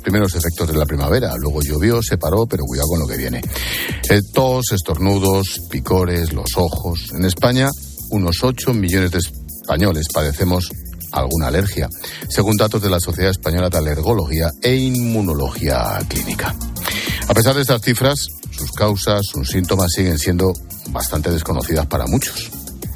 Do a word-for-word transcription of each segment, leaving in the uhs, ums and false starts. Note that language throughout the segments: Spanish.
primeros efectos de la primavera. Luego llovió, se paró, pero cuidado con lo que viene. Eh, tos, estornudos, picores, los ojos. En España, unos ocho millones de españoles padecemos alguna alergia, según datos de la Sociedad Española de Alergología e Inmunología Clínica. A pesar de estas cifras, sus causas, sus síntomas siguen siendo bastante desconocidas para muchos.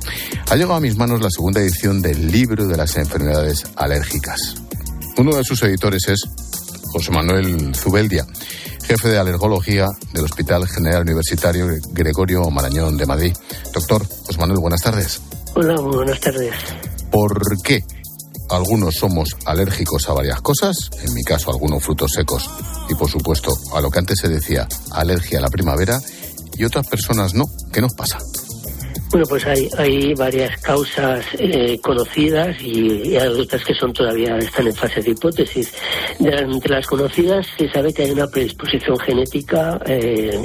Ha llegado a mis manos la segunda edición del libro de las enfermedades alérgicas. Uno de sus editores es José Manuel Zubeldia, jefe de alergología del Hospital General Universitario Gregorio Marañón de Madrid. Doctor José Manuel, buenas tardes. Hola, muy buenas tardes. ¿Por qué algunos somos alérgicos a varias cosas? En mi caso, algunos frutos secos y, por supuesto, a lo que antes se decía, alergia a la primavera, y otras personas no. ¿Qué nos pasa? Bueno, pues hay, hay varias causas eh, conocidas y, y hay otras que son todavía están en fase de hipótesis. De, entre las conocidas se sabe que hay una predisposición genética eh,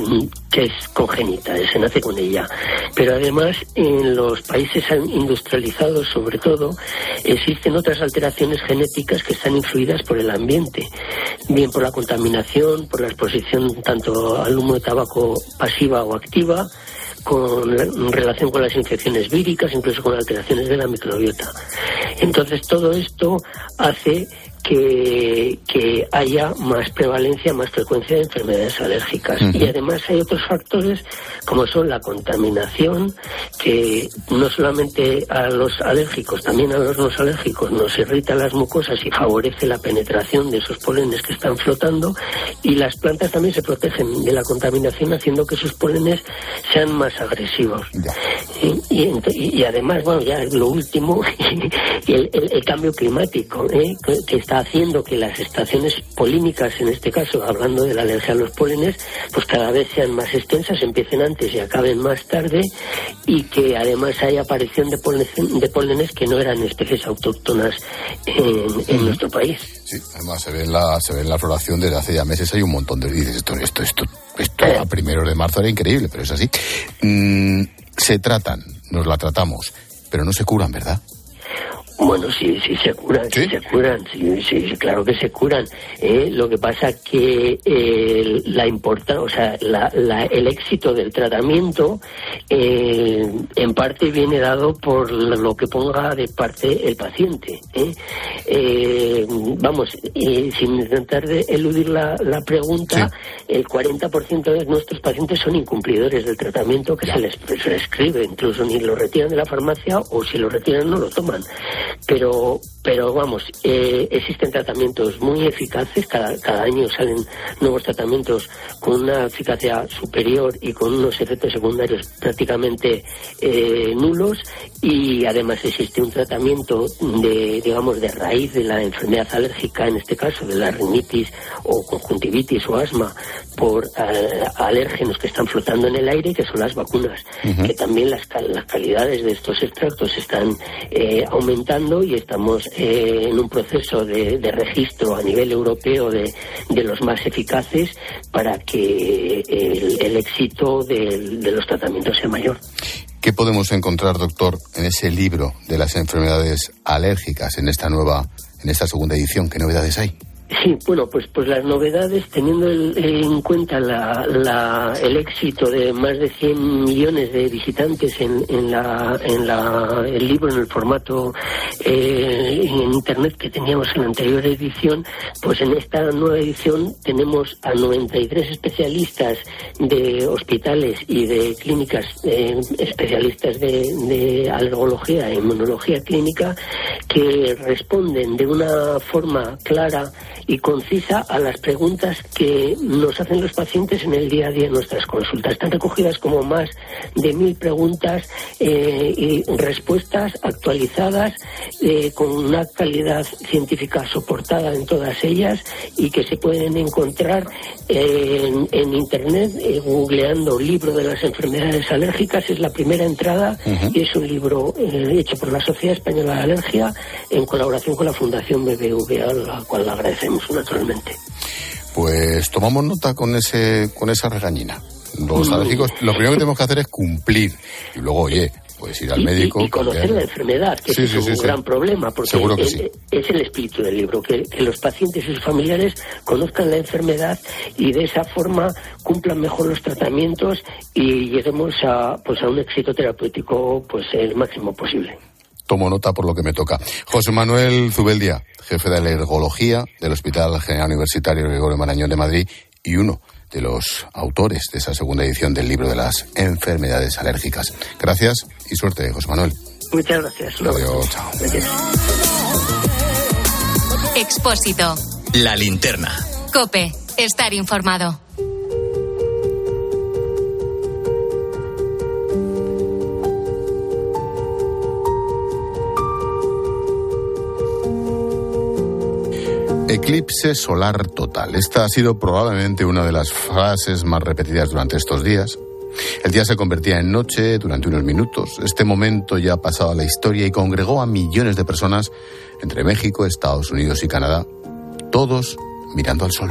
que es congénita, se nace con ella. Pero además en los países industrializados, sobre todo, existen otras alteraciones genéticas que están influidas por el ambiente, bien por la contaminación, por la exposición tanto al humo de tabaco pasiva o activa, con relación con las infecciones víricas, incluso con alteraciones de la microbiota. Entonces todo esto hace que, que haya más prevalencia, más frecuencia de enfermedades alérgicas. Uh-huh. Y además hay otros factores como son la contaminación, que no solamente a los alérgicos, también a los no alérgicos nos irrita las mucosas y favorece la penetración de esos polenes que están flotando, y las plantas también se protegen de la contaminación haciendo que sus polenes sean más agresivos. Yeah. Y, y, y además, bueno, ya lo último, el, el, el cambio climático, ¿eh? que, que está haciendo que las estaciones polínicas, en este caso, hablando de la alergia a los pólenes, pues cada vez sean más extensas, empiecen antes y acaben más tarde, y que además haya aparición de pólenes, de pólenes que no eran especies autóctonas en, en mm. nuestro país. Sí, además se ve en la, se ve en la floración desde hace ya meses, hay un montón de... Dices, esto, esto, esto, esto eh. a primeros de marzo era increíble, pero es así. Mm, se tratan, nos la tratamos, pero no se curan, ¿verdad? Bueno, sí, sí se curan, sí, sí se curan, sí, sí, sí, claro que se curan. ¿eh? Lo que pasa que eh, la importa, o sea, la, la, el éxito del tratamiento eh, en parte viene dado por lo que ponga de parte el paciente. ¿eh? Eh, vamos, eh, sin intentar de eludir la, la pregunta, sí. El cuarenta por ciento de nuestros pacientes son incumplidores del tratamiento que se les prescribe, incluso ni lo retiran de la farmacia o si lo retiran no lo toman. Pero, pero vamos, eh, existen tratamientos muy eficaces, cada, cada año salen nuevos tratamientos con una eficacia superior y con unos efectos secundarios prácticamente eh, nulos, y además existe un tratamiento de, digamos, de raíz de la enfermedad alérgica, en este caso de la rinitis o conjuntivitis o asma, por uh, alérgenos que están flotando en el aire, que son las vacunas, uh-huh. que también las, las calidades de estos extractos están eh, aumentando, y estamos eh, en un proceso de, de registro a nivel europeo de, de los más eficaces para que el, el éxito de, de los tratamientos sea mayor. ¿Qué podemos encontrar, doctor, en ese libro de las enfermedades alérgicas, en esta nueva, en esta segunda edición? ¿Qué novedades hay? Sí, bueno, pues pues las novedades, teniendo el, en cuenta la, la, el éxito de más de cien millones de visitantes en, en, la, en la, el libro, en el formato eh, en internet que teníamos en la anterior edición, pues en esta nueva edición tenemos a noventa y tres especialistas de hospitales y de clínicas, eh, especialistas de, de alergología e inmunología clínica, que responden de una forma clara y concisa a las preguntas que nos hacen los pacientes en el día a día en nuestras consultas. Están recogidas como más de mil preguntas eh, y respuestas actualizadas eh, con una calidad científica soportada en todas ellas, y que se pueden encontrar eh, en, en internet eh, googleando libro de las enfermedades alérgicas. Es la primera entrada. Uh-huh. Y es un libro eh, hecho por la Sociedad Española de Alergia en colaboración con la Fundación B B V A, a la cual le agradecemos naturalmente. Pues tomamos nota con ese con esa regañina. Los alérgicos, lo primero que tenemos que hacer es cumplir, y luego, oye, Puedes ir al y, médico. Y, y conocer cambiar. la enfermedad, que sí, es sí, un sí, gran sí. problema, porque Seguro que es, sí. es el espíritu del libro, que, que los pacientes y sus familiares conozcan la enfermedad y de esa forma cumplan mejor los tratamientos y lleguemos a, pues, a un éxito terapéutico pues el máximo posible. Tomo nota por lo que me toca. José Manuel Zubeldia, jefe de alergología del Hospital General Universitario Gregorio Marañón de Madrid y uno de los autores de esa segunda edición del libro de las enfermedades alérgicas. Gracias y suerte, José Manuel. Muchas gracias. Adiós, chao. Gracias. Expósito. La linterna. COPE. Estar informado. Eclipse solar total. Esta ha sido probablemente una de las frases más repetidas durante estos días. El día se convertía en noche durante unos minutos. Este momento ya ha pasado a la historia y congregó a millones de personas entre México, Estados Unidos y Canadá, todos mirando al sol.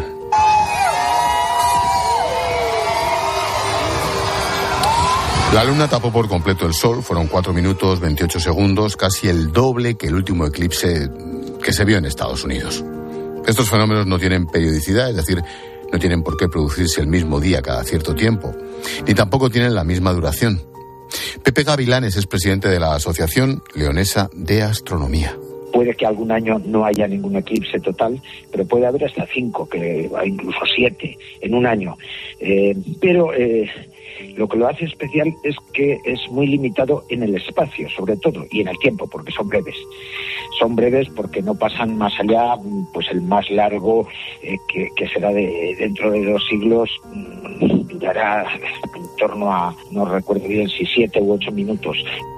La luna tapó por completo el sol, fueron cuatro minutos veintiocho segundos, casi el doble que el último eclipse que se vio en Estados Unidos. Estos fenómenos no tienen periodicidad, es decir, no tienen por qué producirse el mismo día cada cierto tiempo, ni tampoco tienen la misma duración. Pepe Gavilanes es presidente de la Asociación Leonesa de Astronomía. Puede que algún año no haya ningún eclipse total, pero puede haber hasta cinco, que incluso siete en un año. Eh, pero eh, lo que lo hace especial es que es muy limitado en el espacio, sobre todo, y en el tiempo, porque son breves. Son breves porque no pasan más allá, pues el más largo, eh, que, que será de dentro de dos siglos, durará en torno a, no recuerdo bien si siete u ocho minutos.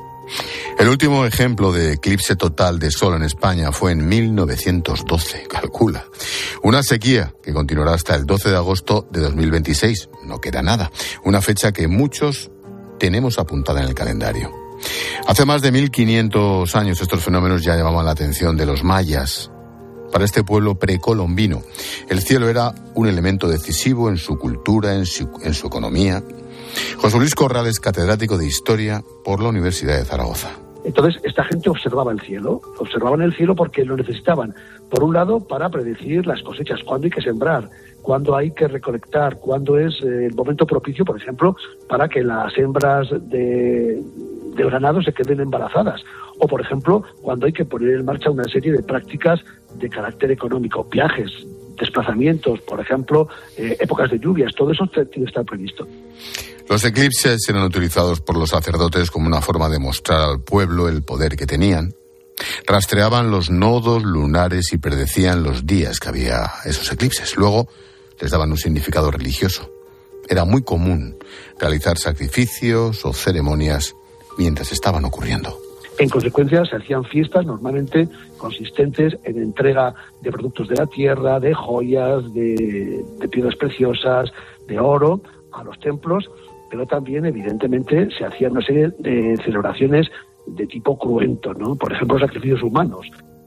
El último ejemplo de eclipse total de sol en España fue en mil novecientos doce, calcula. Una sequía que continuará hasta el doce de agosto de dos mil veintiséis. No queda nada. Una fecha que muchos tenemos apuntada en el calendario. Hace más de mil quinientos años estos fenómenos ya llamaban la atención de los mayas. Para este pueblo precolombino, el cielo era un elemento decisivo en su cultura, en su, en su economía. José Luis Corral es catedrático de Historia por la Universidad de Zaragoza. Entonces, esta gente observaba el cielo, observaban el cielo porque lo necesitaban, por un lado, para predecir las cosechas, cuándo hay que sembrar, cuándo hay que recolectar, cuándo es eh, el momento propicio, por ejemplo, para que las hembras de, del ganado se queden embarazadas, o, por ejemplo, cuando hay que poner en marcha una serie de prácticas de carácter económico, viajes, desplazamientos, por ejemplo, eh, épocas de lluvias, todo eso tiene que estar previsto. Los eclipses eran utilizados por los sacerdotes como una forma de mostrar al pueblo el poder que tenían. Rastreaban los nodos lunares y predecían los días que había esos eclipses. Luego les daban un significado religioso. Era muy común realizar sacrificios o ceremonias mientras estaban ocurriendo. En consecuencia, se hacían fiestas normalmente consistentes en entrega de productos de la tierra, de joyas, de, de piedras preciosas, de oro a los templos, pero también, evidentemente, se hacían una serie de celebraciones de tipo cruento, ¿no? Por ejemplo, sacrificios humanos.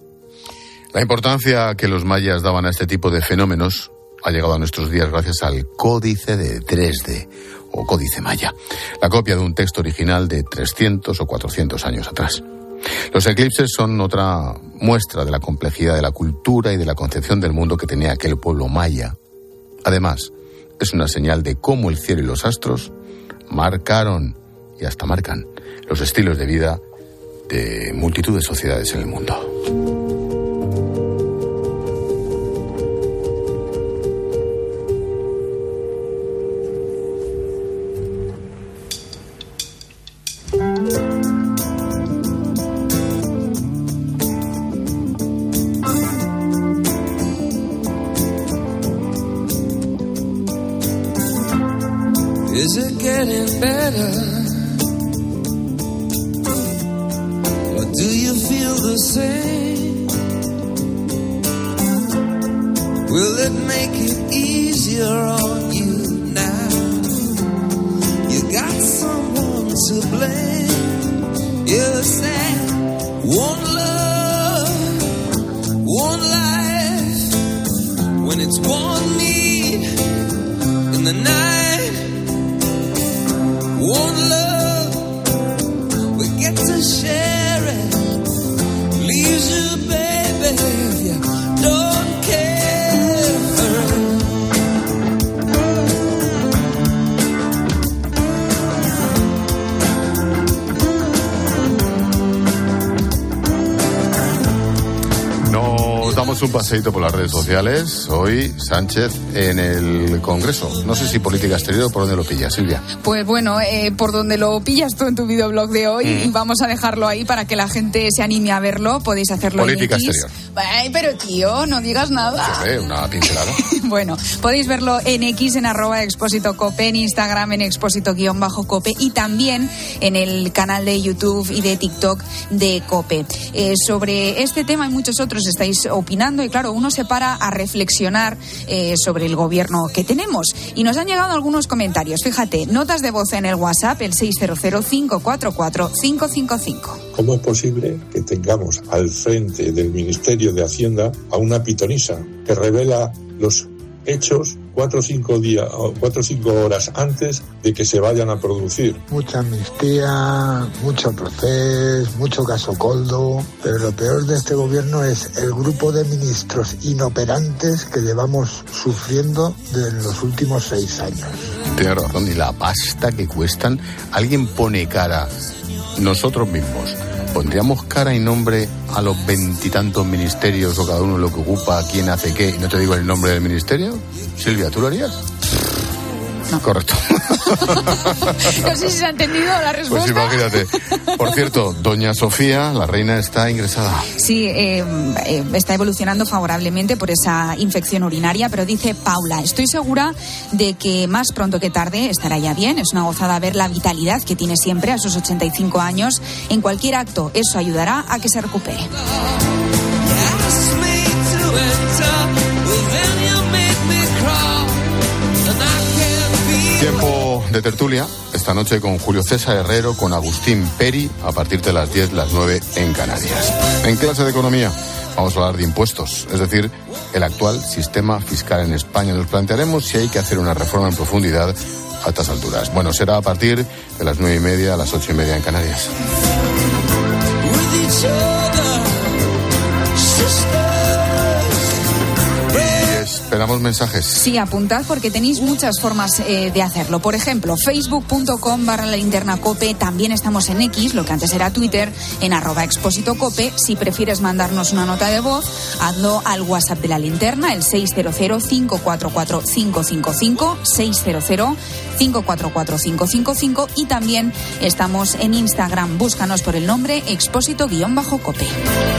La importancia que los mayas daban a este tipo de fenómenos ha llegado a nuestros días gracias al Códice de Dresde, o Códice Maya, la copia de un texto original de trescientos o cuatrocientos años atrás. Los eclipses son otra muestra de la complejidad de la cultura y de la concepción del mundo que tenía aquel pueblo maya. Además, es una señal de cómo el cielo y los astros marcaron y hasta marcan los estilos de vida de multitud de sociedades en el mundo. Is it getting better? Or do you feel the same? Will it make it easier on you now? You got someone to blame. You said one love, one life. When it's one need in the night. One love, we un paseíto por las redes sociales. Hoy Sánchez en el Congreso. No sé si política exterior o por dónde lo pillas, Silvia. Pues bueno, eh, por donde lo pillas tú en tu videoblog de hoy, mm. y vamos a dejarlo ahí para que la gente se anime a verlo. Podéis hacerlo política en X. Exterior. Ay, pero tío, no digas nada. Sí, una pincelada. Bueno, podéis verlo en X, en arroba Expósito Cope, en Instagram, en Expósito guión bajo Cope, y también en el canal de YouTube y de TikTok de Cope. Eh, sobre este tema hay muchos otros, estáis opinando, y claro, uno se para a reflexionar eh, sobre el gobierno que tenemos. Y nos han llegado algunos comentarios. Fíjate, notas de voz en el WhatsApp, el seis cero cero, cinco cuatro cuatro, cinco cinco cinco. ¿Cómo es posible que tengamos al frente del Ministerio de Hacienda a una pitonisa que revela los hechos cuatro o cinco días, cuatro o cinco horas antes de que se vayan a producir? Mucha amnistía, mucho proceso, mucho caso Coldo, pero lo peor de este gobierno es el grupo de ministros inoperantes que llevamos sufriendo desde los últimos seis años. Tiene razón, y la pasta que cuestan. Alguien pone cara, nosotros mismos pondríamos cara y nombre a los veintitantos ministerios, o cada uno lo que ocupa, quién hace qué, y no te digo el nombre del ministerio. Silvia, ¿tú lo harías? No. Correcto. No sé si se ha entendido la respuesta. Pues imagínate. Por cierto, doña Sofía, la reina, está ingresada. Sí, eh, eh, está evolucionando favorablemente por esa infección urinaria, pero dice Paula, estoy segura de que más pronto que tarde estará ya bien. Es una gozada ver la vitalidad que tiene siempre a sus ochenta y cinco años. En cualquier acto, eso ayudará a que se recupere. Tiempo de tertulia esta noche con Julio César Herrero, con Agustín Peri, a partir de las diez, las nueve en Canarias. En clase de economía vamos a hablar de impuestos, es decir, el actual sistema fiscal en España. Nos plantearemos si hay que hacer una reforma en profundidad a estas alturas. Bueno, será a partir de las nueve y media a las ocho y media en Canarias. Esperamos mensajes. Sí, apuntad porque tenéis muchas formas eh, de hacerlo. Por ejemplo, facebook.com barra la linterna cope. También estamos en X, lo que antes era Twitter, en arroba expósito cope. Si prefieres mandarnos una nota de voz, hazlo al WhatsApp de la linterna, el seis cero cero, cinco cuatro cuatro, cinco cinco cinco, seis cero cero, cinco cuatro cuatro, cinco cinco cinco. Y también estamos en Instagram. Búscanos por el nombre expósito-cope.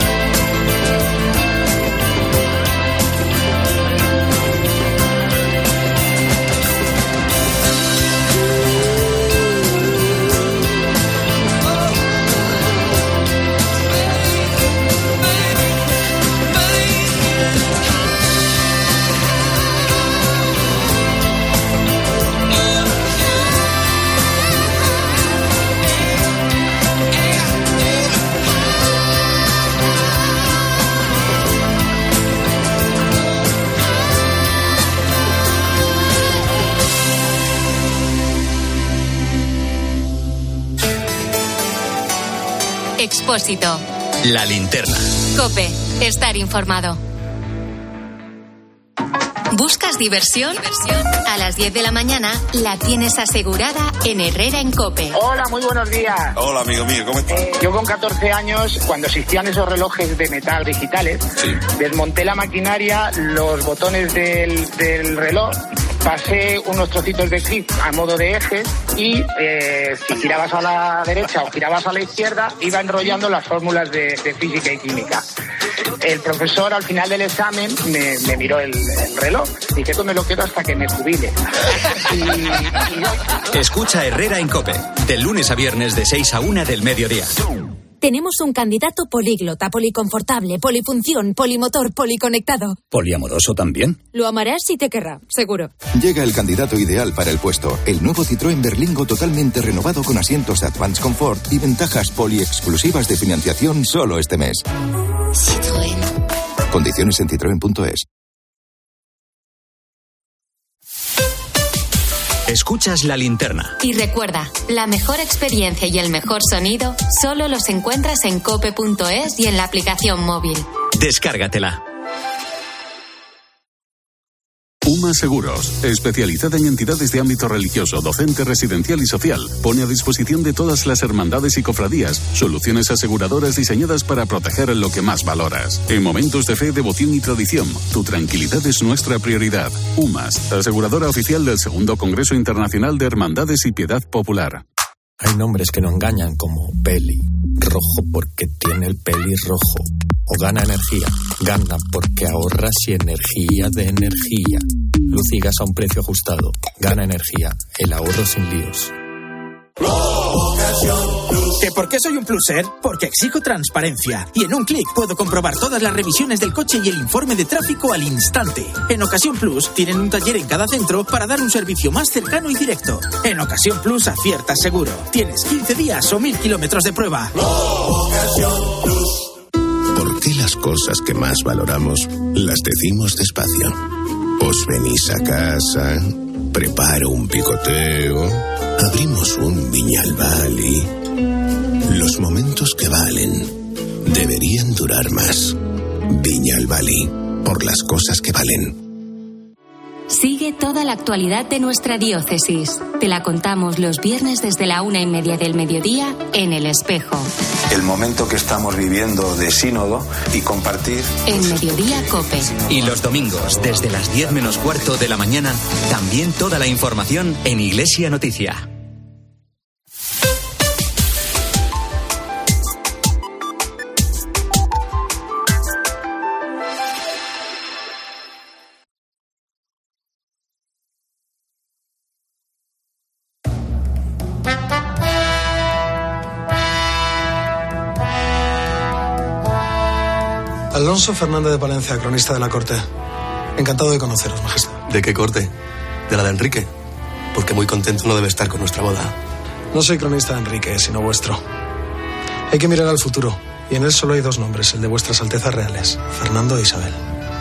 Expósito. La linterna. Cope. Estar informado. ¿Buscas diversión? A las diez de la mañana la tienes asegurada en Herrera en Cope. Hola, muy buenos días. Hola, amigo mío, ¿cómo estás? Eh, yo con catorce años, cuando existían esos relojes de metal digitales, sí, desmonté la maquinaria, los botones del, del reloj, pasé unos trocitos de clip a modo de ejes y eh, si girabas a la derecha o girabas a la izquierda, iba enrollando las fórmulas de, de física y química. El profesor al final del examen me, me miró el, el reloj y que esto me lo quedo hasta que me jubile. y, y... Escucha Herrera en Cope, de lunes a viernes de seis a una del mediodía. Tenemos un candidato políglota, policonfortable, polifunción, polimotor, policonectado. ¿Poliamoroso también? Lo amarás y te querrá, seguro. Llega el candidato ideal para el puesto. El nuevo Citroën Berlingo totalmente renovado con asientos Advanced Comfort y ventajas poliexclusivas de financiación solo este mes. Citroën. Condiciones en citroen punto es. Escuchas La Linterna. Y recuerda, la mejor experiencia y el mejor sonido solo los encuentras en cope punto es y en la aplicación móvil. Descárgatela. UMA Seguros, especializada en entidades de ámbito religioso, docente, residencial y social, pone a disposición de todas las hermandades y cofradías soluciones aseguradoras diseñadas para proteger lo que más valoras. En momentos de fe, devoción y tradición, tu tranquilidad es nuestra prioridad. UMAS, aseguradora oficial del segundo Congreso Internacional de Hermandades y Piedad Popular. Hay nombres que no engañan, como Peli, rojo porque tiene el peli rojo. O gana energía, gana porque ahorras y energía de energía. Luz y gas a un precio ajustado, gana energía, el ahorro sin líos. ¿Que por qué soy un pluser? Porque exijo transparencia. Y en un clic puedo comprobar todas las revisiones del coche y el informe de tráfico al instante. En Ocasión Plus tienen un taller en cada centro para dar un servicio más cercano y directo. En Ocasión Plus aciertas seguro. Tienes quince días o mil kilómetros de prueba. ¿Por qué las cosas que más valoramos las decimos despacio? Os venís a casa, preparo un picoteo, abrimos un Viñalbali. Los momentos que valen deberían durar más. Viñalbali, por las cosas que valen. Sigue toda la actualidad de nuestra diócesis. Te la contamos los viernes desde la una y media del mediodía en El Espejo. El momento que estamos viviendo de sínodo y compartir... En Mediodía COPE. Y los domingos, desde las diez menos cuarto de la mañana, también toda la información en Iglesia Noticia. Alonso Fernández de Palencia, cronista de la corte. Encantado de conoceros, majestad. ¿De qué corte? ¿De la de Enrique? Porque muy contento no debe estar con nuestra boda. No soy cronista de Enrique, sino vuestro. Hay que mirar al futuro, y en él solo hay dos nombres, el de vuestras altezas reales, Fernando e Isabel.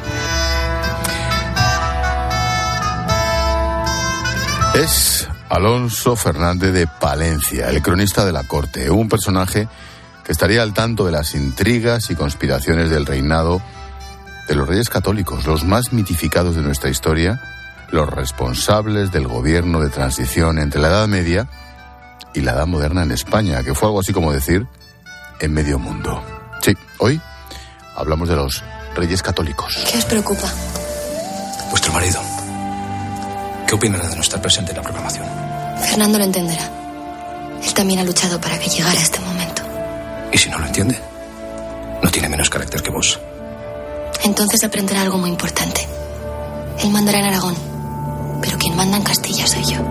Es Alonso Fernández de Palencia, el cronista de la corte, un personaje que estaría al tanto de las intrigas y conspiraciones del reinado de los reyes católicos, los más mitificados de nuestra historia, los responsables del gobierno de transición entre la Edad Media y la Edad Moderna en España, que fue algo así como decir en medio mundo. Sí, hoy hablamos de los reyes católicos. ¿Qué os preocupa? Vuestro marido. ¿Qué opinará de no estar presente en la programación? Fernando lo entenderá. Él también ha luchado para que llegara este momento. ¿Y si no lo entiende? No tiene menos carácter que vos. Entonces aprenderá algo muy importante. Él mandará en Aragón, pero quien manda en Castilla soy yo.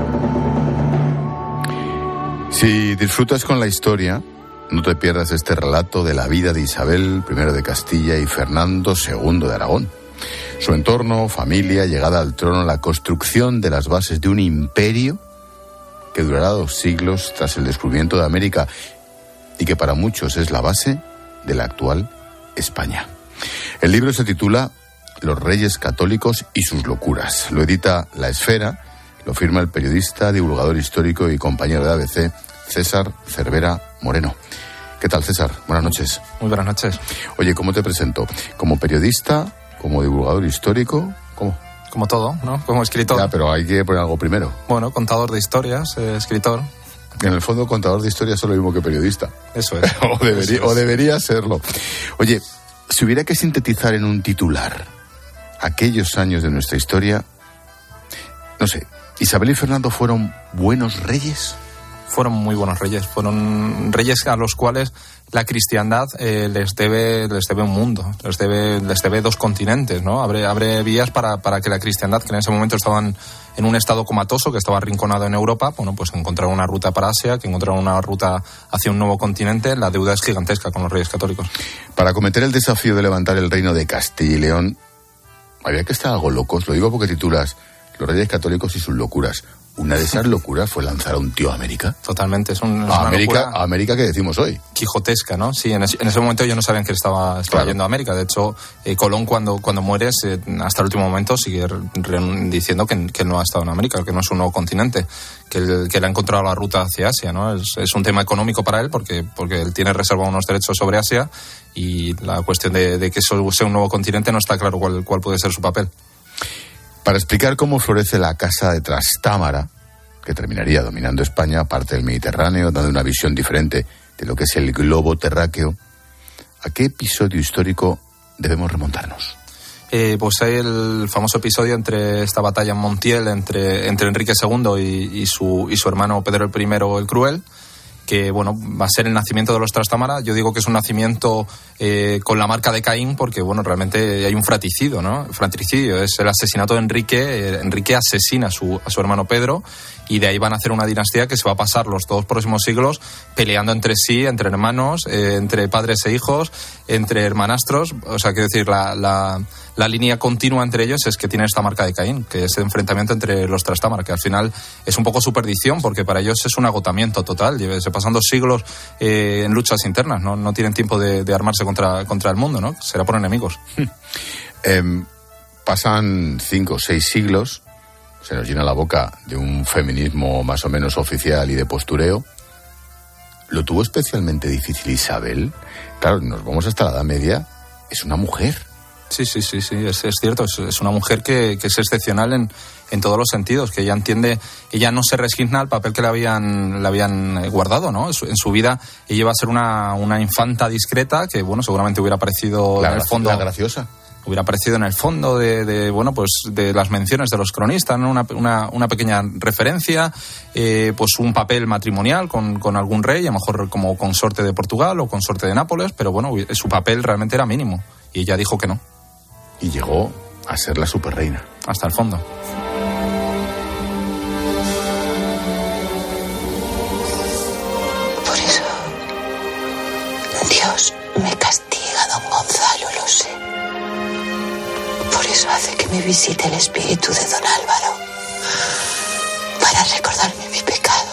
Si disfrutas con la historia, no te pierdas este relato de la vida de Isabel primero de Castilla y Fernando segundo de Aragón. Su entorno, familia, llegada al trono, la construcción de las bases de un imperio que durará dos siglos tras el descubrimiento de América y que para muchos es la base de la actual España. El libro se titula Los Reyes Católicos y sus locuras. Lo edita La Esfera, lo firma el periodista, divulgador histórico y compañero de A B C, César Cervera Moreno. ¿Qué tal, César? Buenas noches. Muy buenas noches. Oye, ¿cómo te presento? ¿Como periodista? ¿Como divulgador histórico? ¿Cómo? Como todo, ¿no? Como escritor. Ya, pero hay que poner algo primero. Bueno, contador de historias, eh, escritor. En el fondo, contador de historias es lo mismo que periodista. Eso es. o, debería, Eso es. o debería serlo. Oye, si hubiera que sintetizar en un titular aquellos años de nuestra historia, no sé, ¿Isabel y Fernando fueron buenos reyes? Fueron muy buenos reyes. Fueron reyes a los cuales la cristiandad eh, les debe les debe un mundo, les debe les debe dos continentes, ¿no? Abre abre vías para para que la cristiandad, que en ese momento estaban en un estado comatoso, que estaba arrinconado en Europa, bueno, pues encontrar una ruta para Asia, que encontrar una ruta hacia un nuevo continente. La deuda es gigantesca con los reyes católicos. Para cometer el desafío de levantar el reino de Castilla y León, había que estar algo locos. Lo digo porque titulas Los Reyes Católicos y sus locuras. Una de esas locuras fue lanzar a un tío a América. Totalmente, es, un, es a una América, locura. a América que decimos hoy. Quijotesca, ¿no? Sí, en ese, en ese momento ellos no sabían que estaba, estaba Claro. yendo a América. De hecho, eh, Colón cuando, cuando muere, eh, hasta el último momento sigue re- re- diciendo que, que él no ha estado en América, que no es un nuevo continente, que él, que él ha encontrado la ruta hacia Asia, ¿no? Es, es un tema económico para él porque, porque él tiene reservado unos derechos sobre Asia y la cuestión de, de que eso sea un nuevo continente no está claro cuál, cuál puede ser su papel. Para explicar cómo florece la casa de Trastámara, que terminaría dominando España, parte del Mediterráneo, dando una visión diferente de lo que es el globo terráqueo, ¿a qué episodio histórico debemos remontarnos? Eh, pues hay el famoso episodio entre esta batalla en Montiel entre, entre Enrique segundo y, y, su, y su hermano Pedro el primero el Cruel, que bueno, va a ser el nacimiento de los Trastámara. Yo digo que es un nacimiento eh, con la marca de Caín, porque bueno, realmente hay un fratricidio, ¿no? Fratricidio es el asesinato de Enrique. Eh, Enrique asesina a su, a su hermano Pedro, y de ahí van a hacer una dinastía que se va a pasar los dos próximos siglos peleando entre sí, entre hermanos, eh, entre padres e hijos, entre hermanastros. O sea, quiero decir, la, la, la línea continua entre ellos es que tiene esta marca de Caín, que es el enfrentamiento entre los Trastámara, que al final es un poco su perdición, porque para ellos es un agotamiento total. Se pasan dos siglos eh, en luchas internas, no, no tienen tiempo de, de armarse contra, contra el mundo, ¿no? Será por enemigos. eh, pasan cinco o seis siglos. Se nos llena la boca de un feminismo más o menos oficial y de postureo. ¿Lo tuvo especialmente difícil Isabel? Claro, nos vamos hasta la Edad Media. Es una mujer. Sí, sí, sí, sí, es, es cierto. Es, es una mujer que, que es excepcional en, en todos los sentidos, que ella entiende, ella no se resigna al papel que le habían, le habían guardado, ¿no? En su, en su vida ella iba a ser una, una infanta discreta que, bueno, seguramente hubiera aparecido la, en el fondo... La graciosa. Hubiera aparecido en el fondo de, de bueno, pues de las menciones de los cronistas, ¿no? Una, una, una pequeña referencia, eh, pues un papel matrimonial con, con algún rey, a lo mejor como consorte de Portugal o consorte de Nápoles, pero bueno, su papel realmente era mínimo, y ella dijo que no. Y llegó a ser la superreina. Hasta el fondo. Por eso Dios me castiga, don Gonzalo, lo sé. Por eso hace que me visite el espíritu de don Álvaro, para recordarme mi pecado.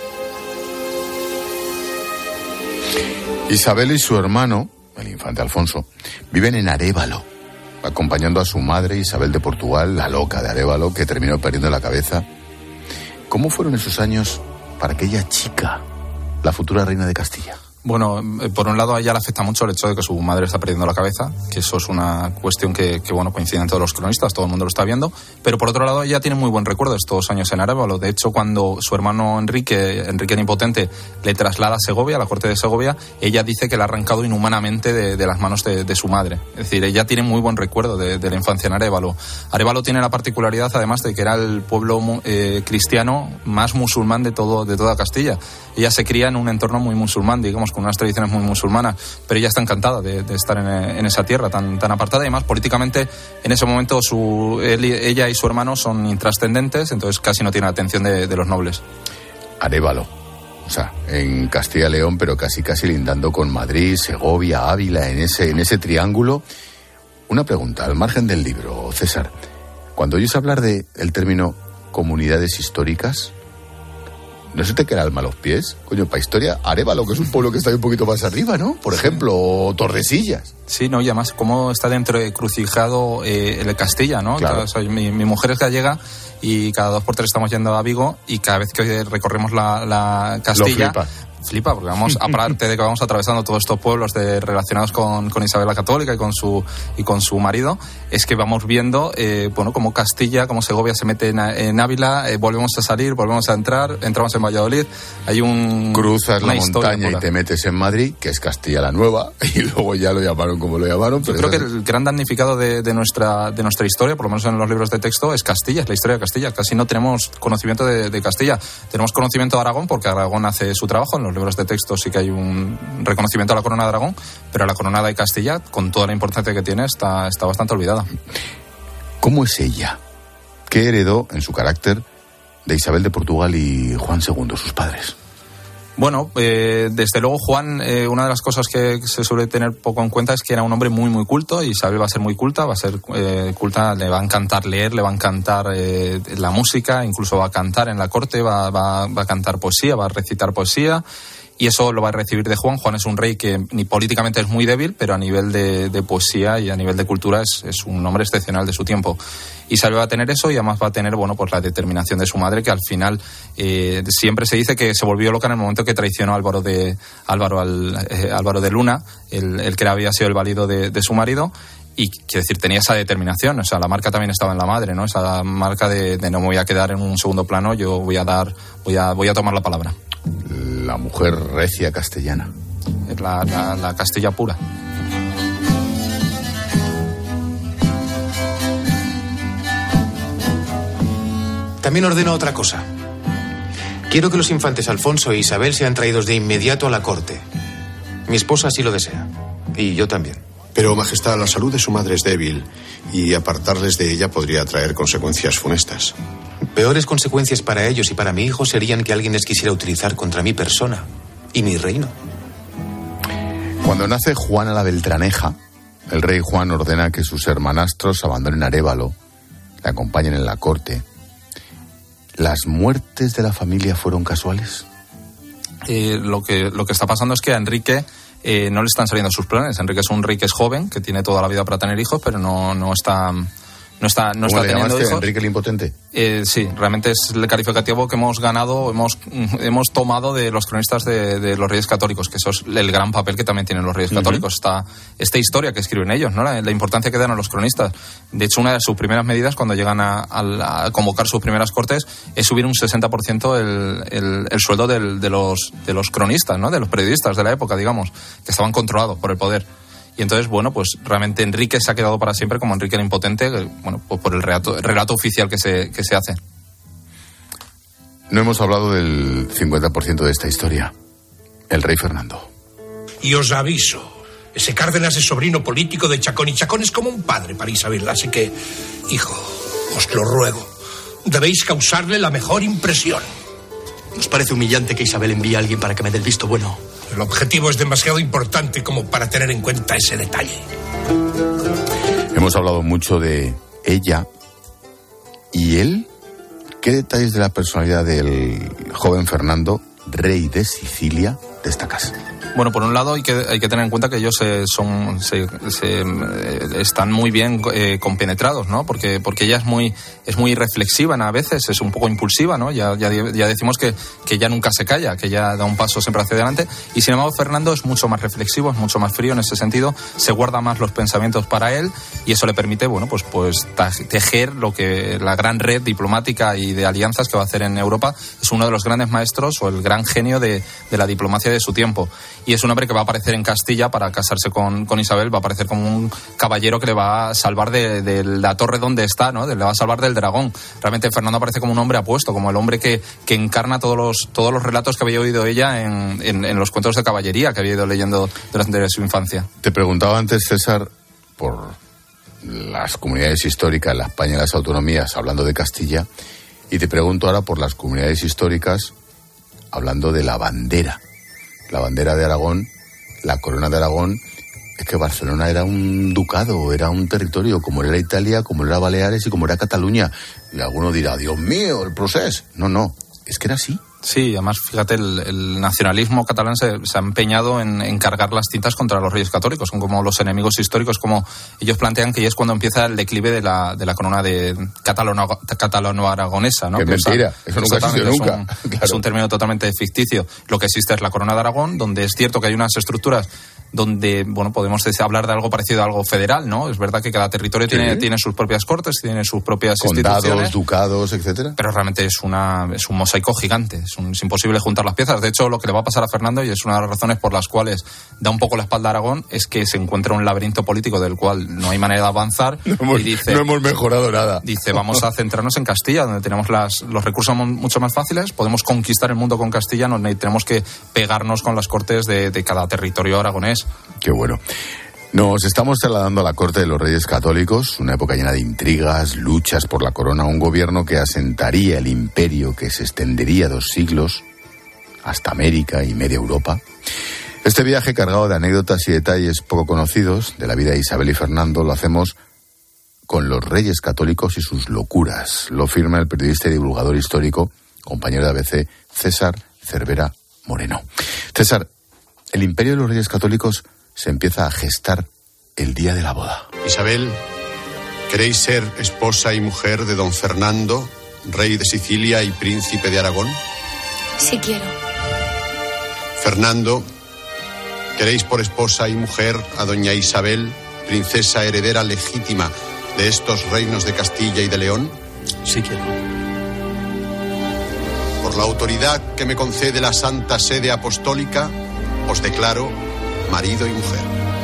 Isabel y su hermano, el infante Alfonso, viven en Arévalo, acompañando a su madre Isabel de Portugal, la loca de Arévalo, que terminó perdiendo la cabeza. ¿Cómo fueron esos años para aquella chica, la futura reina de Castilla? Bueno, por un lado a ella le afecta mucho el hecho de que su madre está perdiendo la cabeza, que eso es una cuestión que, que bueno, coincide en todos los cronistas, todo el mundo lo está viendo, pero por otro lado ella tiene muy buen recuerdo de estos años en Arévalo. De hecho, cuando su hermano Enrique, Enrique el Impotente, le traslada a Segovia, a la corte de Segovia, ella dice que le ha arrancado inhumanamente de, de las manos de, de su madre. Es decir, ella tiene muy buen recuerdo de, de la infancia en Arévalo. Arévalo tiene la particularidad, además, de que era el pueblo eh, cristiano más musulmán de todo de toda Castilla. Ella se cría en un entorno muy musulmán, digamos, con unas tradiciones muy musulmanas, pero ella está encantada de, de estar en, en esa tierra tan, tan apartada, y además políticamente en ese momento su, él, ella y su hermano son intrascendentes, entonces casi no tiene atención de, de los nobles. Arévalo, o sea, en Castilla y León, pero casi casi lindando con Madrid, Segovia, Ávila, en ese, en ese triángulo. Una pregunta, al margen del libro, César, cuando oyes hablar de el término comunidades históricas, ¿no se te queda el alma a los pies? Coño, para historia, Arévalo, que es un pueblo que está ahí un poquito más arriba, ¿no? Por ejemplo, o Tordesillas. Sí, no, y además, cómo está dentro de crucijado eh, el Castilla, ¿no? Claro. O sea, mi, mi mujer es gallega y cada dos por tres estamos yendo a Vigo, y cada vez que recorremos la, la Castilla... Lo flipa. Flipa, porque vamos, aparte de que vamos atravesando todos estos pueblos de, relacionados con, con Isabel la Católica y con su y con su marido, es que vamos viendo, eh, bueno, como Castilla, como Segovia se mete en, en Ávila, eh, volvemos a salir, volvemos a entrar, entramos en Valladolid, hay un... Cruzas la montaña y te metes en Madrid, que es Castilla la Nueva, y luego ya lo llamaron como lo llamaron. Pero yo creo que el gran damnificado de, de, nuestra, de nuestra historia, por lo menos en los libros de texto, es Castilla, es la historia de Castilla. Casi no tenemos conocimiento de, de Castilla. Tenemos conocimiento de Aragón, porque Aragón hace su trabajo. En los libros de texto sí que hay un reconocimiento a la corona de Aragón, pero la corona de Castilla, con toda la importancia que tiene, está, está bastante olvidada. ¿Cómo es ella? ¿Qué heredó en su carácter de Isabel de Portugal y Juan segundo, sus padres? Bueno, eh, desde luego Juan, eh, una de las cosas que se suele tener poco en cuenta es que era un hombre muy muy culto, y Isabel va a ser muy culta, va a ser eh, culta, le va a encantar leer, le va a encantar eh, la música, incluso va a cantar en la corte, va, va, va a cantar poesía, va a recitar poesía, y eso lo va a recibir de Juan. Juan es un rey que ni políticamente es muy débil, pero a nivel de, de poesía y a nivel de cultura es, es un hombre excepcional de su tiempo. Isabel va a tener eso, y además va a tener, bueno, pues la determinación de su madre, que al final eh, siempre se dice que se volvió loca en el momento que traicionó a Álvaro de Álvaro al, eh, Álvaro de Luna, el, el que había sido el válido de, de su marido. y quiero decir, tenía esa determinación, o sea, la marca también estaba en la madre, ¿no? Esa marca de, de no me voy a quedar en un segundo plano, yo voy a dar, voy a, voy a tomar la palabra. La mujer recia castellana. Es la, la, la Castilla pura. También ordeno otra cosa. Quiero que los infantes Alfonso e Isabel sean traídos de inmediato a la corte. Mi esposa así lo desea. Y yo también. Pero, Majestad, la salud de su madre es débil y apartarles de ella podría traer consecuencias funestas. Peores consecuencias para ellos y para mi hijo serían que alguien les quisiera utilizar contra mi persona y mi reino. Cuando nace Juana la Beltraneja, el rey Juan ordena que sus hermanastros abandonen Arévalo, le acompañen en la corte. ¿Las muertes de la familia fueron casuales? Eh, lo que lo que está pasando es que a Enrique eh, no le están saliendo sus planes. Enrique es un rey que es joven, que tiene toda la vida para tener hijos, pero no, no está... No está, no está le teniendo hijos. ¿Enrique el Impotente? Eh, sí, realmente es el calificativo que hemos ganado, hemos hemos tomado de los cronistas de, de los Reyes Católicos, que eso es el gran papel que también tienen los Reyes Católicos, uh-huh. esta, esta historia que escriben ellos, ¿no? La, la importancia que dan a los cronistas. De hecho, una de sus primeras medidas cuando llegan a, a, a convocar sus primeras cortes es subir un sesenta por ciento el, el, el sueldo del, de, los, de los cronistas, ¿no? De los periodistas de la época, digamos, que estaban controlados por el poder. Y entonces, bueno, pues realmente Enrique se ha quedado para siempre como Enrique el Impotente, bueno, pues por el relato, el relato oficial que se, que se hace. No hemos hablado del cincuenta por ciento de esta historia, el rey Fernando. Y os aviso, ese Cárdenas es sobrino político de Chacón, y Chacón es como un padre para Isabel, así que, hijo, os lo ruego, debéis causarle la mejor impresión. ¿Nos parece humillante que Isabel envíe a alguien para que me dé el visto bueno? El objetivo es demasiado importante como para tener en cuenta ese detalle. Hemos hablado mucho de ella y él. ¿Qué detalles de la personalidad del joven Fernando, rey de Sicilia, destacas? Bueno, por un lado hay que hay que tener en cuenta que ellos eh, son se, se, eh, están muy bien eh, compenetrados, ¿no? Porque porque ella es muy es muy reflexiva a veces, es un poco impulsiva, ¿no? Ya ya, ya decimos que que ella nunca se calla, que ella da un paso siempre hacia adelante, y sin embargo Fernando es mucho más reflexivo, es mucho más frío en ese sentido, se guarda más los pensamientos para él y eso le permite, bueno, pues pues tejer lo que la gran red diplomática y de alianzas que va a hacer en Europa. Es uno de los grandes maestros o el gran genio de, de la diplomacia de su tiempo. Y es un hombre que va a aparecer en Castilla para casarse con, con Isabel, va a aparecer como un caballero que le va a salvar de, de la torre donde está, ¿no? Le va a salvar del dragón. Realmente Fernando aparece como un hombre apuesto, como el hombre que, que encarna todos los, todos los relatos que había oído ella en, en, en los cuentos de caballería que había ido leyendo durante su infancia. Te preguntaba antes, César, por las comunidades históricas, la España y las autonomías, hablando de Castilla, y te pregunto ahora por las comunidades históricas, hablando de la bandera. La bandera de Aragón, la corona de Aragón, es que Barcelona era un ducado, era un territorio, como era Italia, como era Baleares y como era Cataluña. Y alguno dirá, Dios mío, el procés. No, no, es que era así. Sí, además, fíjate, el, el nacionalismo catalán se, se ha empeñado en, en cargar las tintas contra los reyes católicos, son como los enemigos históricos, como ellos plantean que ya es cuando empieza el declive de la, de la corona de catalano-aragonesa, ¿no? Que es mentira, eso nunca existió nunca. Es un, claro. Es un término totalmente ficticio. Lo que existe es la corona de Aragón, donde es cierto que hay unas estructuras donde, bueno, podemos hablar de algo parecido a algo federal, ¿no? Es verdad que cada territorio sí. tiene, tiene sus propias cortes, tiene sus propias condados, instituciones. ducados, etcétera. Pero realmente es una es un mosaico gigante, es, un, es imposible juntar las piezas. De hecho, lo que le va a pasar a Fernando, y es una de las razones por las cuales da un poco la espalda a Aragón, es que se encuentra un laberinto político del cual no hay manera de avanzar. No hemos, y dice, no hemos mejorado nada. Dice, vamos a centrarnos en Castilla, donde tenemos las, los recursos mucho más fáciles, podemos conquistar el mundo con Castilla, no tenemos que pegarnos con las cortes de, de cada territorio aragonés. Qué bueno. Nos estamos trasladando a la corte de los Reyes Católicos, una época llena de intrigas, luchas por la corona, un gobierno que asentaría el imperio que se extendería dos siglos hasta América y media Europa. Este viaje cargado de anécdotas y detalles poco conocidos de la vida de Isabel y Fernando lo hacemos con los Reyes Católicos y sus locuras. Lo firma el periodista y divulgador histórico, compañero de A B C, César Cervera Moreno. César, el imperio de los Reyes Católicos se empieza a gestar el día de la boda. Isabel, ¿queréis ser esposa y mujer de don Fernando, rey de Sicilia y príncipe de Aragón? Sí quiero. Fernando, ¿queréis por esposa y mujer a doña Isabel, princesa heredera legítima de estos reinos de Castilla y de León? Sí quiero. Por la autoridad que me concede la Santa Sede Apostólica, os declaro marido y mujer.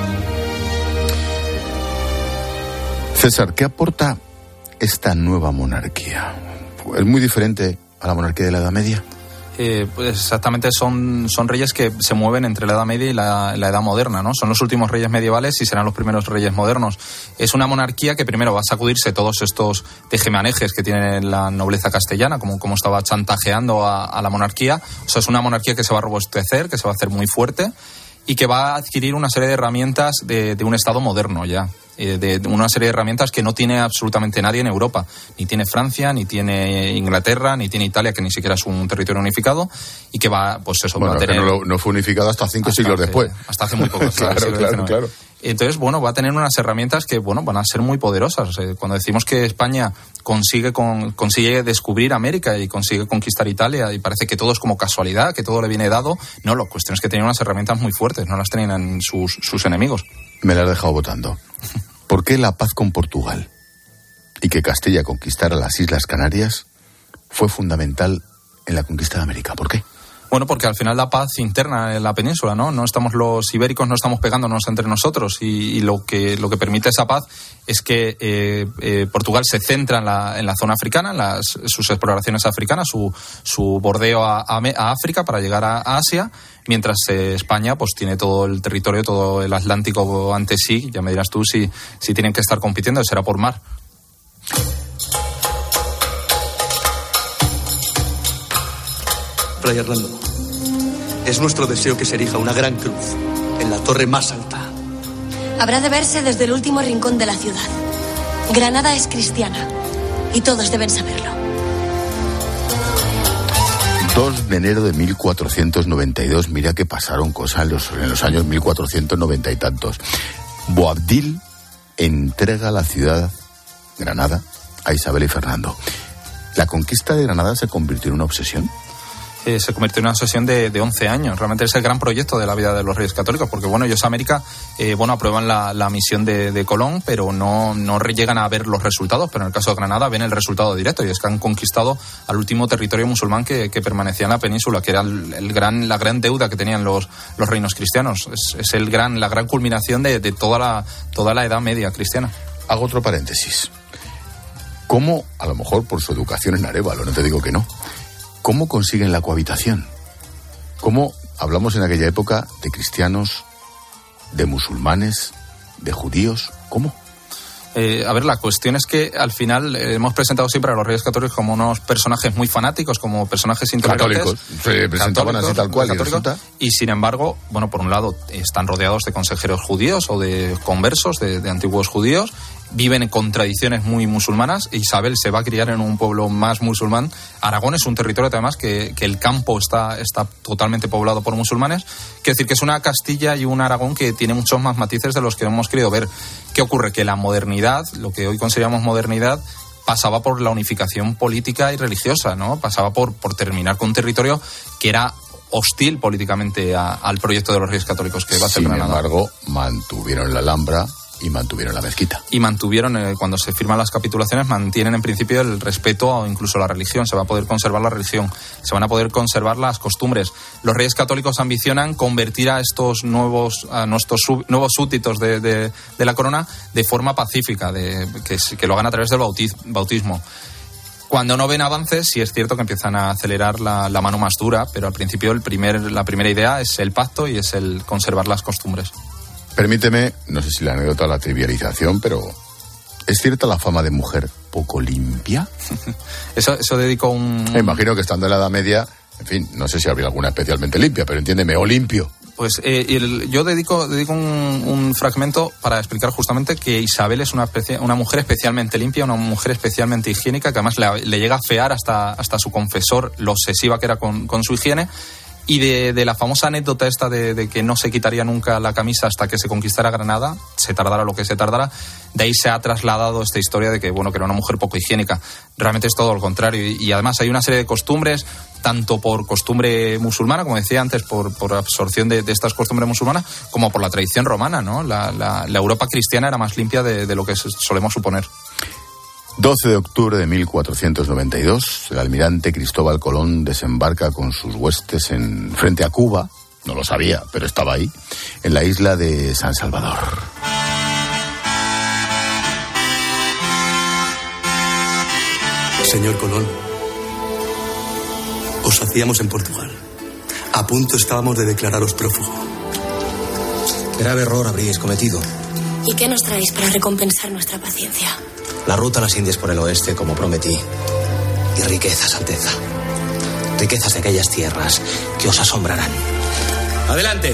César, ¿qué aporta esta nueva monarquía? ¿Es muy diferente a la monarquía de la Edad Media? Eh, pues exactamente, son, son reyes que se mueven entre la Edad Media y la, la Edad Moderna, ¿no? Son los últimos reyes medievales y serán los primeros reyes modernos. Es una monarquía que primero va a sacudirse todos estos tejemanejes que tiene la nobleza castellana, como, como estaba chantajeando a, a la monarquía. O sea, es una monarquía que se va a robustecer, que se va a hacer muy fuerte y que va a adquirir una serie de herramientas de, de un Estado moderno ya. De una serie de herramientas que no tiene absolutamente nadie en Europa. Ni tiene Francia, ni tiene Inglaterra, ni tiene Italia, que ni siquiera es un territorio unificado, y que va, pues eso, bueno, va a tener... que no, no fue unificado hasta cinco hasta siglos hace, después. Hasta hace muy poco. Claro, claro, claro. Entonces, bueno, va a tener unas herramientas que, bueno, van a ser muy poderosas. Cuando decimos que España consigue con, consigue descubrir América y consigue conquistar Italia y parece que todo es como casualidad, que todo le viene dado, no, la cuestión es que tienen unas herramientas muy fuertes, no las tenían sus, sus enemigos. Me las has dejado votando. ¿Por qué la paz con Portugal y que Castilla conquistara las Islas Canarias fue fundamental en la conquista de América? ¿Por qué? Bueno, porque al final la paz interna en la península, ¿no? No estamos los ibéricos, no estamos pegándonos entre nosotros y, y lo que lo que permite esa paz es que eh, eh, Portugal se centra en la, en la zona africana, en las, sus exploraciones africanas, su, su bordeo a, a, a África para llegar a, a Asia, mientras eh, España pues tiene todo el territorio, todo el Atlántico ante sí. Ya me dirás tú si, si tienen que estar compitiendo, será por mar. Fray Hernando, es nuestro deseo que se erija una gran cruz en la torre más alta. Habrá de verse desde el último rincón de la ciudad. Granada es cristiana y todos deben saberlo. dos de enero de mil cuatrocientos noventa y dos, mira que pasaron cosas en los, en los años mil cuatrocientos noventa y tantos. Boabdil entrega la ciudad, Granada, a Isabel y Fernando. ¿La conquista de Granada se convirtió en una obsesión? Eh, se convirtió en una obsesión de, de once años. Realmente es el gran proyecto de la vida de los Reyes Católicos, porque bueno, ellos América, eh, bueno, aprueban la, la misión de, de Colón, pero no, no llegan a ver los resultados. Pero en el caso de Granada ven el resultado directo, y es que han conquistado al último territorio musulmán que, que permanecía en la península, que era el, el gran, la gran deuda que tenían los, los reinos cristianos. Es, es el gran, la gran culminación de, de toda la, toda la Edad Media cristiana. Hago otro paréntesis. ¿Cómo, a lo mejor por su educación en Arévalo, no te digo que no, cómo consiguen la cohabitación? ¿Cómo hablamos en aquella época de cristianos, de musulmanes, de judíos? ¿Cómo? Eh, a ver, la cuestión es que al final eh, hemos presentado siempre a los Reyes Católicos como unos personajes muy fanáticos, como personajes intolerantes. Católicos, se presentaban así tal cual. Y, resulta... y sin embargo, bueno, por un lado están rodeados de consejeros judíos o de conversos, de, de antiguos judíos. Viven con tradiciones muy musulmanas. Isabel se va a criar en un pueblo más musulmán. Aragón es un territorio además que, que el campo está, está totalmente poblado por musulmanes. Quiere decir que es una Castilla y un Aragón que tiene muchos más matices de los que hemos querido ver. ¿Qué ocurre? Que la modernidad, lo que hoy consideramos modernidad, pasaba por la unificación política y religiosa, ¿no? Pasaba por, por terminar con un territorio que era hostil políticamente a, al proyecto de los Reyes Católicos que va a ser Sin Granada. embargo, mantuvieron la Alhambra y mantuvieron la mezquita. Y mantuvieron, eh, cuando se firman las capitulaciones, mantienen en principio el respeto o incluso la religión. Se va a poder conservar la religión, se van a poder conservar las costumbres. Los Reyes Católicos ambicionan convertir a estos nuevos, a nuestros sub, nuevos súbditos de, de, de la corona de forma pacífica, de, que, que lo hagan a través del bautismo. Cuando no ven avances, sí es cierto que empiezan a acelerar la, la mano más dura, pero al principio el primer, la primera idea es el pacto y es el conservar las costumbres. Permíteme, no sé si la anécdota o la trivialización, pero ¿es cierta la fama de mujer poco limpia? Eso, eso dedico un... Me imagino que estando en la Edad Media, en fin, no sé si habría alguna especialmente limpia, pero entiéndeme, o limpio. Pues eh, el, yo dedico, dedico un, un fragmento para explicar justamente que Isabel es una, especie, una mujer especialmente limpia, una mujer especialmente higiénica, que además le, le llega a fear hasta, hasta su confesor lo obsesiva que era con, con su higiene, Y de, de la famosa anécdota esta de, de que no se quitaría nunca la camisa hasta que se conquistara Granada, se tardara lo que se tardara, de ahí se ha trasladado esta historia de que, bueno, que era una mujer poco higiénica. Realmente es todo lo contrario. Y, y además hay una serie de costumbres, tanto por costumbre musulmana, como decía antes, por, por absorción de, de estas costumbres musulmanas, como por la tradición romana, ¿no? La, la, la Europa cristiana era más limpia de, de lo que solemos suponer. doce de octubre de mil cuatrocientos noventa y dos, el almirante Cristóbal Colón desembarca con sus huestes en frente a Cuba, no lo sabía, pero estaba ahí, en la isla de San Salvador. Señor Colón, os hacíamos en Portugal. A punto estábamos de declararos prófugo. Grave error habríais cometido. ¿Y qué nos traéis para recompensar nuestra paciencia? La ruta a las Indias por el oeste, como prometí. Y riquezas, Alteza. Riquezas de aquellas tierras que os asombrarán. ¡Adelante!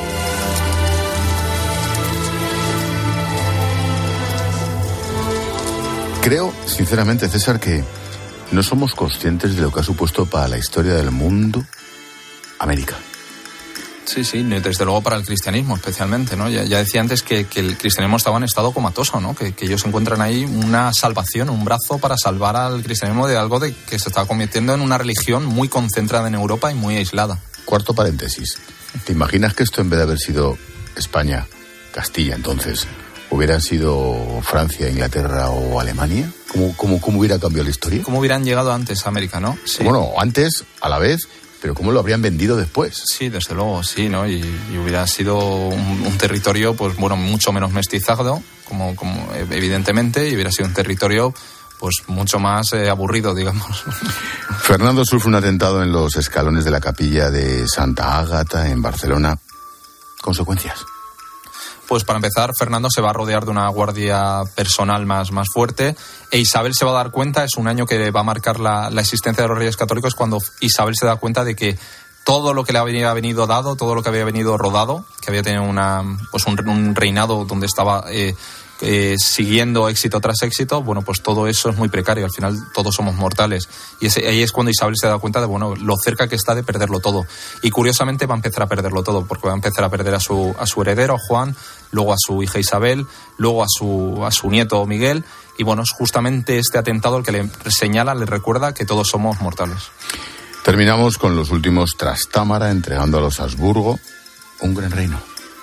Creo, sinceramente, César, que no somos conscientes de lo que ha supuesto para la historia del mundo América. Sí, sí, desde luego para el cristianismo especialmente, ¿no? Ya, ya decía antes que, que el cristianismo estaba en estado comatoso, ¿no? Que, que ellos encuentran ahí una salvación, un brazo para salvar al cristianismo de algo de que se estaba convirtiendo en una religión muy concentrada en Europa y muy aislada. Cuarto paréntesis. ¿Te imaginas que esto, en vez de haber sido España, Castilla, entonces, hubieran sido Francia, Inglaterra o Alemania? ¿Cómo, cómo, cómo hubiera cambiado la historia? ¿Cómo hubieran llegado antes a América, no? Sí. Bueno, antes, a la vez... pero ¿cómo lo habrían vendido después? Sí, desde luego, sí, ¿no? Y, y hubiera sido un, un territorio, pues bueno, mucho menos mestizado, como, como evidentemente, y hubiera sido un territorio, pues mucho más eh, aburrido, digamos. Fernando sufre un atentado en los escalones de la capilla de Santa Ágata, en Barcelona. ¿Consecuencias? Pues para empezar, Fernando se va a rodear de una guardia personal más, más fuerte, e Isabel se va a dar cuenta, es un año que va a marcar la, la existencia de los Reyes Católicos, cuando Isabel se da cuenta de que todo lo que le había venido dado, todo lo que había venido rodado, que había tenido una, pues un, un reinado donde estaba eh, eh, siguiendo éxito tras éxito, bueno, pues todo eso es muy precario, al final todos somos mortales. Y ese, ahí es cuando Isabel se da cuenta de, bueno, lo cerca que está de perderlo todo. Y curiosamente va a empezar a perderlo todo, porque va a empezar a perder a su, a su heredero, Juan, luego a su hija Isabel, luego a su, a su nieto Miguel, y bueno, es justamente este atentado el que le señala, le recuerda que todos somos mortales. Terminamos con los últimos Trastámara entregando a los Habsburgo un gran reino.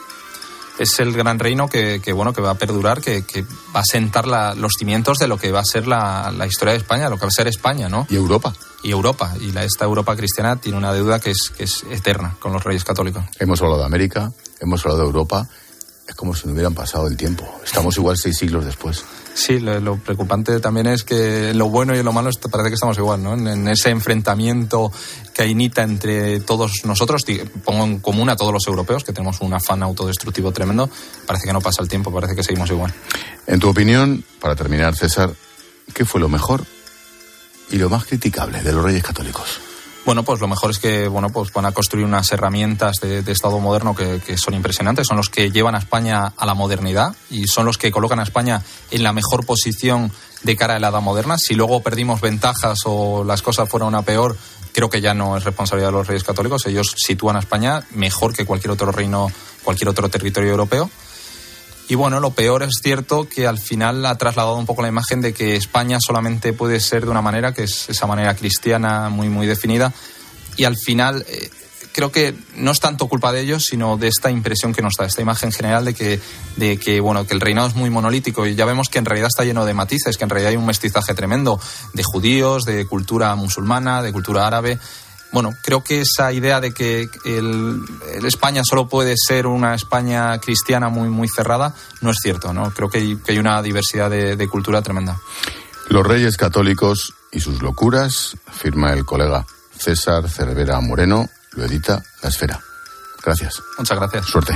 Es el gran reino que, que bueno, que va a perdurar, que, que va a sentar la, los cimientos de lo que va a ser la, la historia de España, lo que va a ser España, ¿no? Y Europa. Y Europa. Y la, esta Europa cristiana tiene una deuda que es, que es eterna con los Reyes Católicos. Hemos hablado de América, hemos hablado de Europa. Es como si no hubieran pasado el tiempo. Estamos igual seis siglos después. Sí, lo, lo preocupante también es que en lo bueno y en lo malo parece que estamos igual, ¿no? En, en ese enfrentamiento cainita entre todos nosotros, pongo en común a todos los europeos, que tenemos un afán autodestructivo tremendo, parece que no pasa el tiempo, parece que seguimos igual. En tu opinión, para terminar, César, ¿qué fue lo mejor y lo más criticable de los Reyes Católicos? Bueno, pues lo mejor es que bueno, pues van a construir unas herramientas de, de Estado moderno que, que son impresionantes, son los que llevan a España a la modernidad y son los que colocan a España en la mejor posición de cara a la edad moderna. Si luego perdimos ventajas o las cosas fueron a peor, creo que ya no es responsabilidad de los Reyes Católicos. Ellos sitúan a España mejor que cualquier otro reino, cualquier otro territorio europeo. Y bueno, lo peor es cierto que al final ha trasladado un poco la imagen de que España solamente puede ser de una manera, que es esa manera cristiana muy, muy definida. Y al final eh, creo que no es tanto culpa de ellos, sino de esta impresión que nos da, esta imagen general de que, de que, bueno, que el reinado es muy monolítico. Y ya vemos que en realidad está lleno de matices, que en realidad hay un mestizaje tremendo de judíos, de cultura musulmana, de cultura árabe. Bueno, creo que esa idea de que el, el España solo puede ser una España cristiana muy, muy cerrada no es cierto, ¿no? Creo que hay, que hay una diversidad de, de cultura tremenda. Los Reyes Católicos y sus locuras, firma el colega César Cervera Moreno, lo edita La Esfera. Gracias. Muchas gracias. Suerte.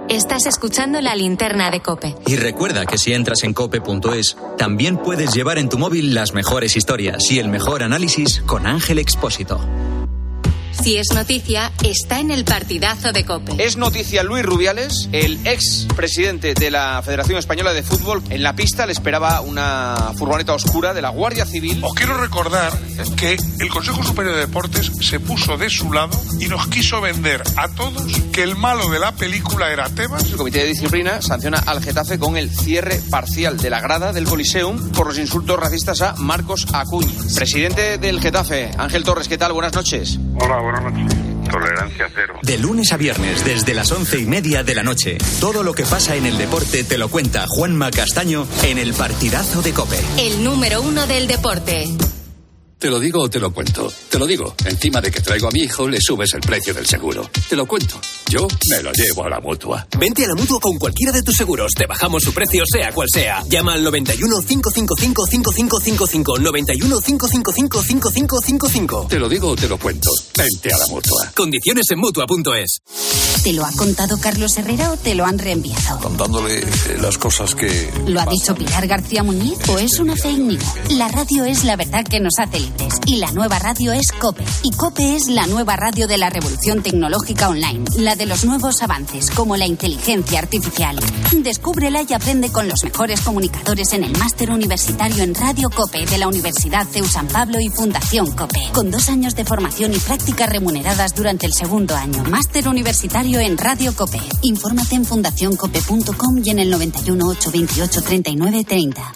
Estás escuchando La Linterna de COPE. Y recuerda que si entras en cope punto es, también puedes llevar en tu móvil las mejores historias y el mejor análisis con Ángel Expósito. Si es noticia, está en el partidazo de COPE. Es noticia Luis Rubiales, el ex presidente de la Federación Española de Fútbol. En la pista le esperaba una furgoneta oscura de la Guardia Civil. Os quiero recordar que el Consejo Superior de Deportes se puso de su lado y nos quiso vender a todos que el malo de la película era Tebas. El Comité de Disciplina sanciona al Getafe con el cierre parcial de la grada del Coliseum por los insultos racistas a Marcos Acuña. Presidente del Getafe, Ángel Torres, ¿qué tal? Buenas noches. Hola, buenas noches. Tolerancia cero. De lunes a viernes, desde las once y media de la noche, todo lo que pasa en el deporte te lo cuenta Juanma Castaño en el partidazo de COPE. El número uno del deporte. Te lo digo o te lo cuento. Te lo digo. Encima de que traigo a mi hijo, le subes el precio del seguro. Te lo cuento. Yo me lo llevo a la Mutua. Vente a la Mutua con cualquiera de tus seguros. Te bajamos su precio, sea cual sea. Llama al noventa y uno, cinco cinco cinco, cinco cinco cinco cinco. noventa y uno, cinco cinco cinco, cinco cinco cinco cinco. Te lo digo o te lo cuento. Vente a la Mutua. Condiciones en Mutua punto es. ¿Te lo ha contado Carlos Herrera o te lo han reenviado? Contándole las cosas que... ¿Lo ha dicho Pilar García Muñiz o es una fake news? La radio es la verdad que nos hace libres. Y la nueva radio es COPE. Y COPE es la nueva radio de la revolución tecnológica online. La de los nuevos avances, como la inteligencia artificial. Descúbrela y aprende con los mejores comunicadores en el máster universitario en Radio COPE de la Universidad C E U San Pablo y Fundación COPE. Con dos años de formación y prácticas remuneradas durante el segundo año. Máster universitario en Radio COPE. Infórmate en fundación cope punto com y en el noventa y uno, ochocientos veintiocho, treinta y nueve treinta.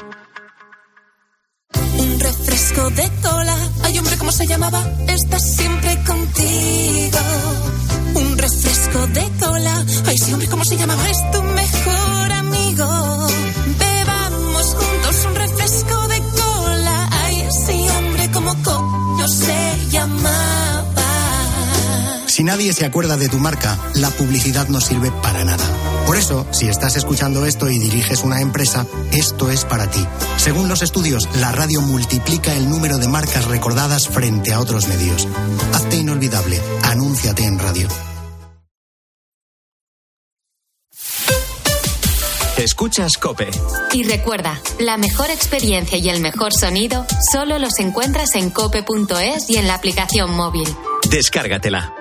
Un refresco de cola. Ay, hombre, ¿cómo se llamaba? Está siempre contigo. Un refresco de cola. Ay, sí, hombre, ¿cómo se llamaba? Es tu mejor amigo. Bebamos juntos un refresco de cola. Ay, sí, hombre, ¿cómo coño se llamaba? Si nadie se acuerda de tu marca, la publicidad no sirve para nada. Por eso, si estás escuchando esto y diriges una empresa, esto es para ti. Según los estudios, la radio multiplica el número de marcas recordadas frente a otros medios. Hazte inolvidable. Anúnciate en radio. Escuchas COPE. Y recuerda, la mejor experiencia y el mejor sonido solo los encuentras en cope punto es y en la aplicación móvil. Descárgatela.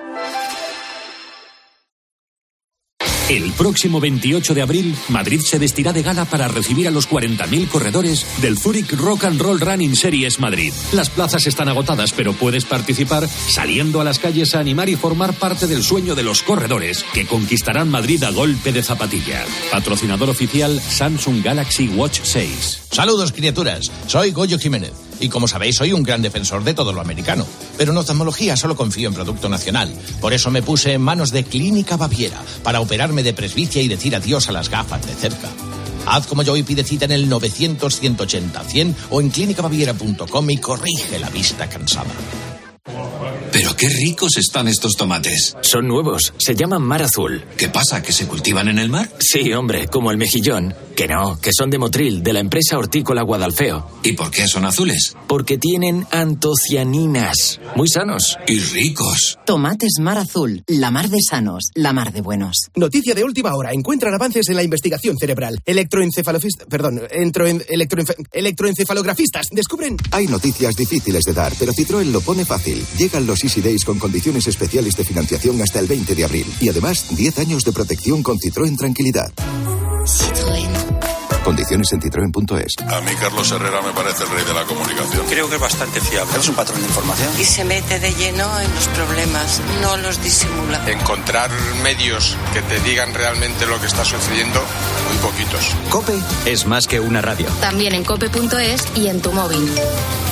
El próximo veintiocho de abril, Madrid se vestirá de gala para recibir a los cuarenta mil corredores del Zurich Rock and Roll Running Series Madrid. Las plazas están agotadas, pero puedes participar saliendo a las calles a animar y formar parte del sueño de los corredores que conquistarán Madrid a golpe de zapatilla. Patrocinador oficial Samsung Galaxy Watch seis. Saludos, criaturas. Soy Goyo Jiménez. Y como sabéis, soy un gran defensor de todo lo americano. Pero en oftalmología solo confío en producto nacional. Por eso me puse en manos de Clínica Baviera para operarme de presbicia y decir adiós a las gafas de cerca. Haz como yo y pide cita en el novecientos, ciento ochenta, cien o en clínica baviera punto com y corrige la vista cansada. Pero qué ricos están estos tomates. Son nuevos, se llaman mar azul. ¿Qué pasa, que se cultivan en el mar? Sí, hombre, como el mejillón. Que no, que son de Motril, de la empresa hortícola Guadalfeo. ¿Y por qué son azules? Porque tienen antocianinas. Muy sanos. Y ricos. Tomates mar azul, la mar de sanos, la mar de buenos. Noticia de última hora, encuentran avances en la investigación cerebral. Electroencefalofistas, perdón, entro, electroenfe, electroencefalografistas descubren... Hay noticias difíciles de dar, pero Citroën lo pone fácil. Llegan los Easy Days con condiciones especiales de financiación hasta el veinte de abril. Y además, diez años de protección con Citroën Tranquilidad. Citroën. Condiciones en citroen punto es. A mí Carlos Herrera me parece el rey de la comunicación. Creo que es bastante fiable. Es un patrón de información. Y se mete de lleno en los problemas, no los disimula. Encontrar medios que te digan realmente lo que está sucediendo, muy poquitos. COPE es más que una radio. También en cope punto es y en tu móvil.